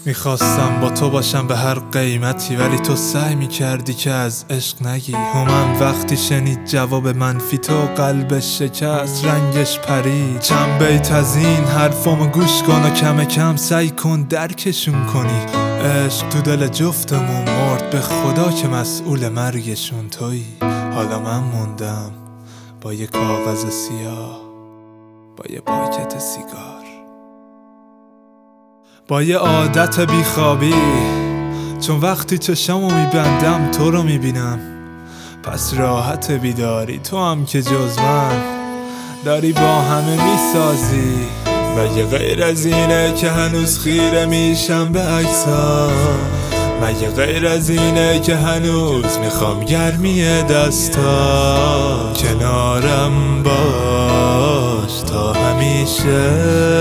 میخواستم با تو باشم به هر قیمتی، ولی تو سعی میکردی که از عشق نگی. هومن وقتی شنید جواب منفی تو قلبش شکست، رنگش پرید. چند بیت از این حرفامو گوش کن و کم کم سعی کن درکشون کنی. عشق تو دل جفتمون مرد، به خدا که مسئول مرگشون تویی. حالا من موندم با یه کاغذ سیاه، با یه پاکت سیگار، با یه عادت بیخوابی، چون وقتی چشمو میبندم تو رو میبینم. پس راحت بیداری، تو هم که جز من داری با همه میسازی. مگه غیر از اینه که هنوز خیره میشم به عکس‌ها؟ مگه غیر از اینه که هنوز میخوام گرمی دستا؟ کنارم باش تا همیشه.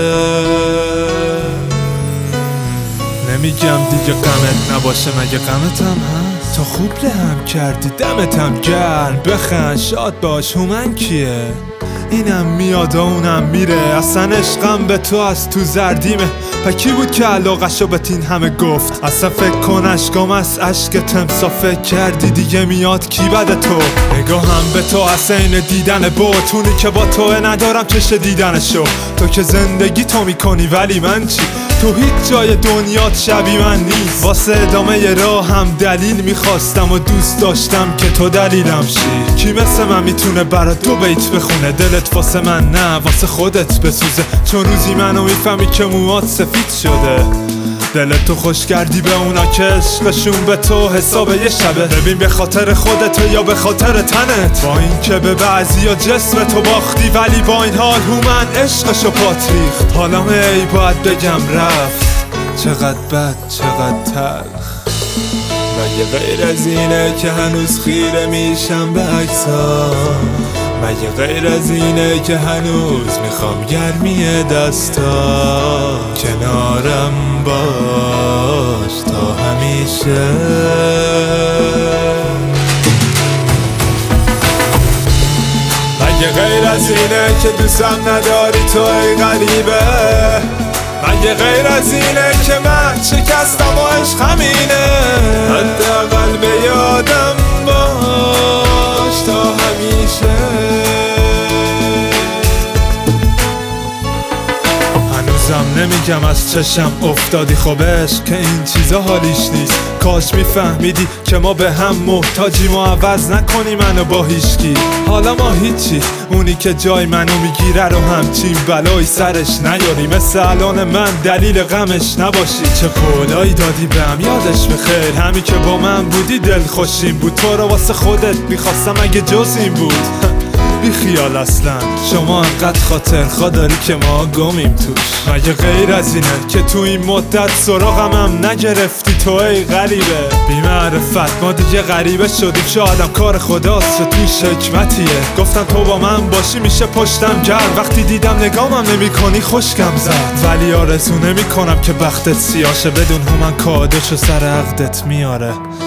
نمیگم دیگه غمت نباشه، مگه غمتم هست؟ تا خوب لهم کردی دمتم گرم، بخند شاد باش. هومن کیه؟ اینم میاد و اونم میره، اصلا عشقم به تو از تو زردیمه. کی بود که علاقشو به تین همه گفت؟ اصلا فکر کن اشکام از عشق تمسا، فکر کردی دیگه میاد کی بعد تو؟ نگاهم به تو از عین دیدن بوتونی که با تو ندارم چش دیدنشو. تو که زندگی تو میکنی ولی من چی؟ تو هیچ جای دنیات شبیه من نیست. واسه ادامه راه هم دلیل میخواستم و دوست داشتم که تو دلیلم شی. کی مثل من میتونه برا دو بیت بخونه؟ دلت واسه من نه واسه خودت بسوزه، چون روزی منو میفهمی که موات سفید شده. دلت تو خوش کردی به اونا که عشقشون به تو حساب یه شبه. ببین به خاطر خودت یا به خاطر تنت، با این که به بعضی ها جسم تو باختی، ولی با این حال هومن عشقشو پات ریخت. حالا ای باید بگم رفت، چقدر بد چقدر تلخ. مگه غیر از اینه که هنوز خیره میشم به عکس‌ها؟ مگه غیر از اینه که هنوز میخوام گرمی دستا؟ کنارم باش تا همیشه. مگه غیر از اینه که دوستم نداری تو ای غریبه؟ مگه غیر از اینه که من شکستم و عشق همینه؟ حداقل به یادم باش تا همیشه. هنوزم نمیگم از چشم افتادی، خب عشق که این چیزا حالیش نیست. کاش میفهمیدی که ما به هم محتاجیم و عوض نکنی منو با هیچکی. حالا ما هیچی، اونی که جای منو میگیره رو همچین بلایی سرش نیاری. مثل الان من دلیل غمش نباشی. چه قولایی دادی بهم یادش بخیر، همین که با من بودی دل خوشیم بود. تو رو واسه خودت میخواستم اگه جز این بود. بی خیال اصلا شما انقدر خاطرخواه داری که ما گمیم توش. مگه غیر از اینه که تو این مدت سراغم هم نگرفتی تو ای غریبه؟ بی معرفت ما دیگه غریبه شدیم، شایدم کار خداست و توش حکمتیه. گفتم تو با من باشی میشه پشتم گرم، وقتی دیدم نگامم نمی کنی خوشگم زد. ولی آرزو نمی کنم که بختت سیاشه، بدون هومن کادوشو سر عقدت میاره.